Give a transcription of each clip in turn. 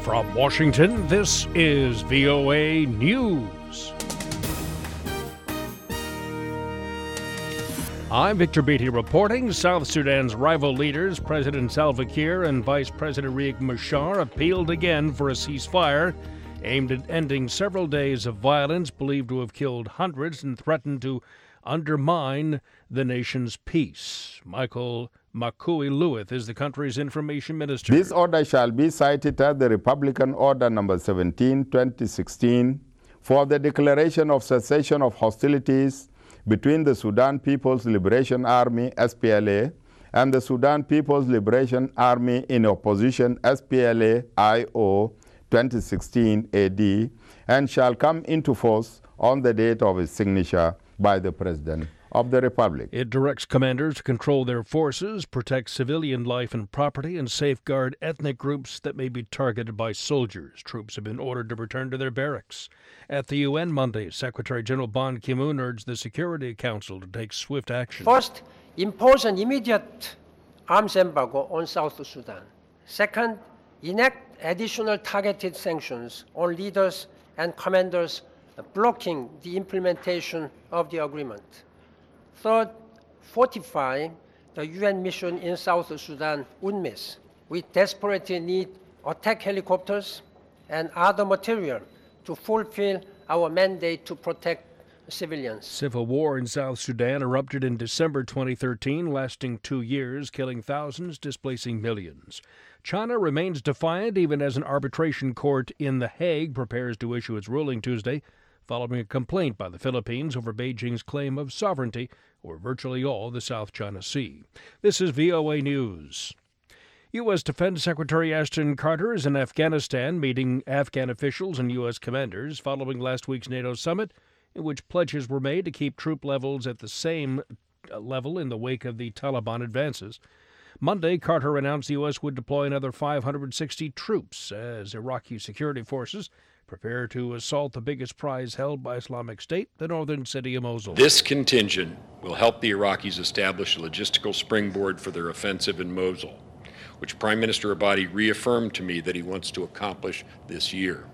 From Washington, this is VOA News. I'm Victor Beatty reporting. South Sudan's rival leaders, President Salva Kiir and Vice President Riek Machar, appealed again for a ceasefire aimed at ending several days of violence believed to have killed hundreds and threatened to undermine the nation's peace. Michael Makui-Luith is the country's information minister. This order shall be cited as the Republican Order Number 17, 2016, for the declaration of cessation of hostilities between the Sudan People's Liberation Army, SPLA, and the Sudan People's Liberation Army in opposition, SPLA-IO, 2016 AD, and shall come into force on the date of its signature by the President of the Republic. It directs commanders to control their forces, protect civilian life and property, and safeguard ethnic groups that may be targeted by soldiers. Troops have been ordered to return to their barracks. At the UN Monday, Secretary General Ban Ki-moon urged the Security Council to take swift action. First, impose an immediate arms embargo on South Sudan. Second, enact additional targeted sanctions on leaders and commanders blocking the implementation of the agreement. Third, fortify the UN mission in South Sudan, UNMISS. We desperately need attack helicopters and other material to fulfill our mandate to protect civilians. Civil war in South Sudan erupted in December 2013, lasting 2 years, killing thousands, displacing millions. China remains defiant even as an arbitration court in The Hague prepares to issue its ruling Tuesday, following a complaint by the Philippines over Beijing's claim of sovereignty over virtually all the South China Sea. This is VOA News. U.S. Defense Secretary Ashton Carter is in Afghanistan meeting Afghan officials and U.S. commanders following last week's NATO summit, in which pledges were made to keep troop levels at the same level in the wake of the Taliban advances. Monday, Carter announced the U.S. would deploy another 560 troops as Iraqi security forces prepare to assault the biggest prize held by Islamic State, the northern city of Mosul. This contingent will help the Iraqis establish a logistical springboard for their offensive in Mosul, which Prime Minister Abadi reaffirmed to me that he wants to accomplish this year.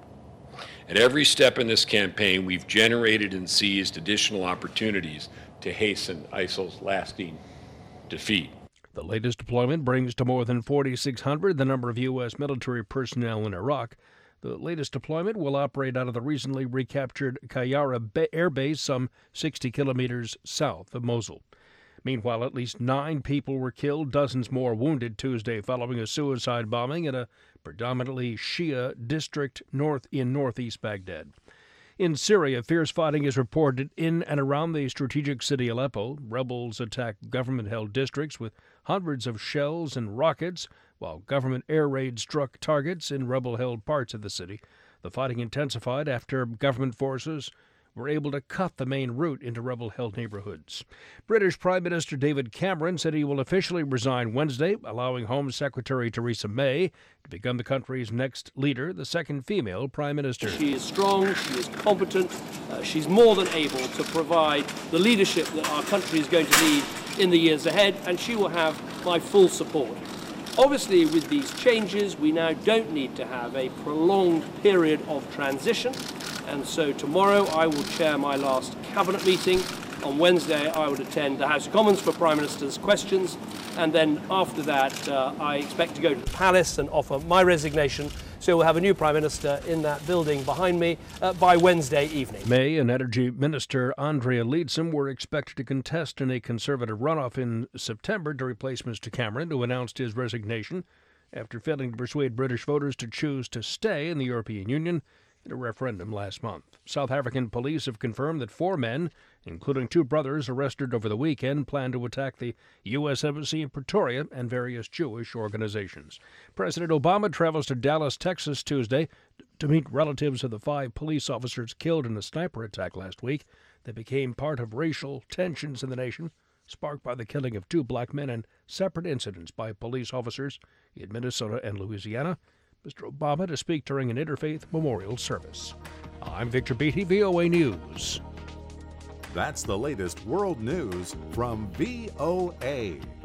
At every step in this campaign, we've generated and seized additional opportunities to hasten ISIL's lasting defeat. The latest deployment brings to more than 4,600 the number of U.S. military personnel in Iraq. The latest deployment will operate out of the recently recaptured Qayyarah Air Base, some 60 kilometers south of Mosul. Meanwhile, at least 9 people were killed, dozens more wounded Tuesday following a suicide bombing in a predominantly Shia district in northeast Baghdad. In Syria, fierce fighting is reported in and around the strategic city Aleppo. Rebels attacked government-held districts with hundreds of shells and rockets, while government air raids struck targets in rebel-held parts of the city. The fighting intensified after government forces were able to cut the main route into rebel-held neighborhoods. British Prime Minister David Cameron said he will officially resign Wednesday, allowing Home Secretary Theresa May to become the country's next leader, the second female prime minister. She is strong, she is competent, she's more than able to provide the leadership that our country is going to need in the years ahead, and she will have my full support. Obviously, with these changes, we now don't need to have a prolonged period of transition. And so tomorrow I will chair my last cabinet meeting. On Wednesday I would attend the House of Commons for Prime Minister's questions. And then after that I expect to go to the Palace and offer my resignation. So we'll have a new Prime Minister in that building behind me by Wednesday evening. May and Energy Minister Andrea Leadsom were expected to contest in a Conservative runoff in September to replace Mr. Cameron, who announced his resignation after failing to persuade British voters to choose to stay in the European Union in a referendum last month. South African police have confirmed that 4 men, including 2 brothers arrested over the weekend, plan to attack the U.S. Embassy in Pretoria and various Jewish organizations. President Obama travels to Dallas, Texas Tuesday to meet relatives of the 5 police officers killed in a sniper attack last week that became part of racial tensions in the nation, sparked by the killing of 2 black men in separate incidents by police officers in Minnesota and Louisiana. Mr. Obama to speak during an interfaith memorial service. I'm Victor Beatty, VOA News. That's the latest world news from VOA.